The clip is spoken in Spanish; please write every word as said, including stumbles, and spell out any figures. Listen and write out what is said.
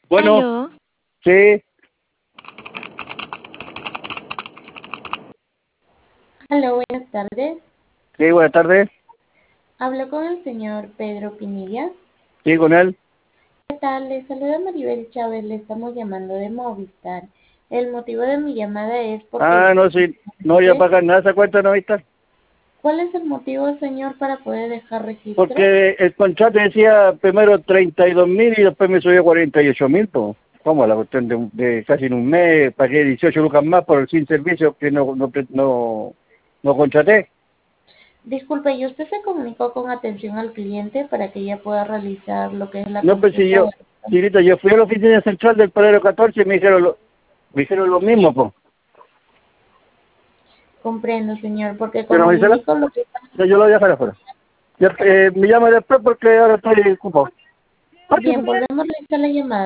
Bueno, Aló, sí, Hola, buenas tardes. sí, buenas tardes. Hablo con el señor Pedro Pinilla. Sí, con él. ¿Qué tal? Le saluda Maribel Chávez, le estamos llamando de Movistar. El motivo de mi llamada es porque Ah, no, sí, no voy a recientemente... pagar nada esa cuenta, ¿no viste? ¿Cuál es el motivo, señor, para poder dejar registro? Porque el contrato decía primero treinta y dos mil y después me subió cuarenta y ocho mil, pues. ¿Cómo? La cuestión de, un- de casi en un mes pagué dieciocho lucas más por el sin servicio que no, no, pre- no, no contraté. Disculpe, ¿y usted se comunicó con atención al cliente para que ella pueda realizar lo que es la No, pues si consulta? yo, Tirita, yo fui a la oficina central del Paradero catorce y me dijeron lo, me dijeron lo mismo, pues. Comprendo, señor, porque Pero como me le dice la, indico, lo que yo lo voy a dejar afuera. Ya, eh, me llama después porque ahora estoy ocupado. bien, volvemos a realizar la llamada.